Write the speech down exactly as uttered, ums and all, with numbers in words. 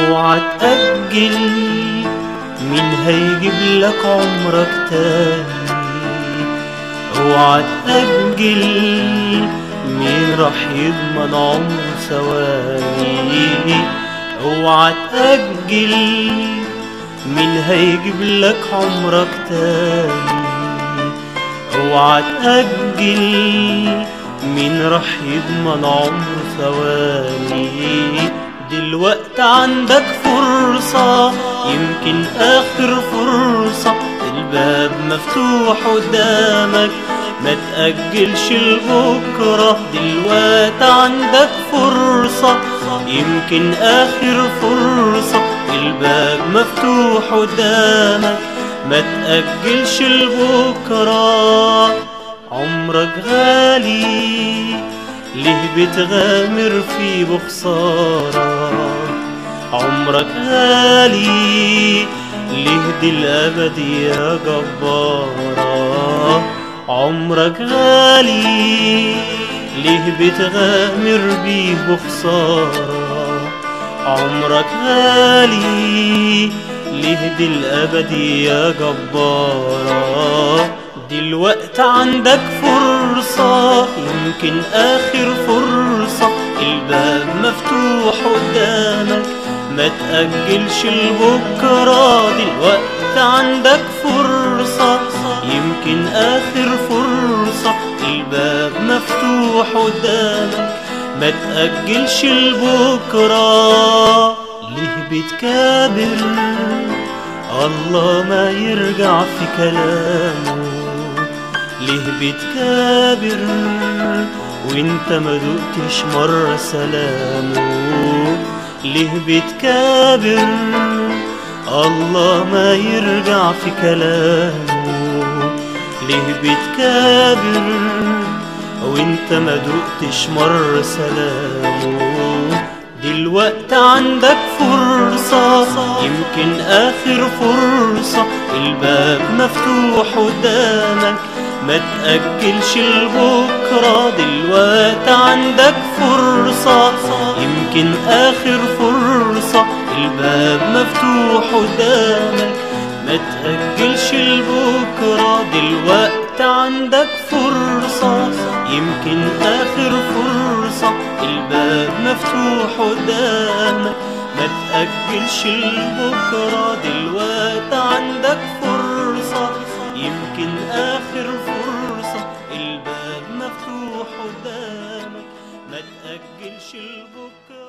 اوعى تأجل، مين هيجيب لك عمرك تاني؟ اوعى تأجل، مين راح يضمن عمر ثواني؟ اوعى تأجل، مين هيجيب لك عمرك تاني؟ اوعى تأجل، مين راح يضمن عمر ثواني؟ دلوقتي عندك فرصة، يمكن آخر فرصة، الباب مفتوح قدامك، ما تأجلش لبكرة. دلوقتي عندك فرصة، يمكن آخر فرصة، الباب مفتوح قدامك، ما تأجلش لبكرة. عمرك غالي، ليه بتغامر فيه بخسارة؟ عمرك غالي، ليه دي الأبد يا جبارة؟ عمرك غالي، ليه بتغامر بيه بخسارة؟ عمرك غالي، ليه دي الأبد يا جبارة؟ دلوقتي عندك فرصة، يمكن آخر فرصة، الباب مفتوح قدامك، ما تأجلش لبكرة. دلوقتي عندك فرصة، يمكن آخر فرصة، الباب مفتوح قدامك، ما تأجلش لبكرة. ليه بتكابر؟ الله ما يرجع في كلامه. ليه بتكابر وانت ما دقتش مرة سلامه؟ ليه بتكابر؟ الله ما يرجع في كلامه. ليه بتكابر وانت ما دقتش مرة سلامه؟ دلوقتي عندك فرصة، يمكن آخر فرصة، الباب مفتوح قدامك، ما تأجلش لبكرة. دلوقتي عندك فرصة، يمكن آخر فرصة، الباب مفتوح قدامك، ما تأجلش لبكرة. دلوقتي عندك فرصة، يمكن آخر فرصة، الباب مفتوح قدامك، ما تأجلش لبكرة. دلوقتي عندك فرصة، يمكن آخر فرصة، الباب مفتوح قدامك، ما تأجلش لبكرة.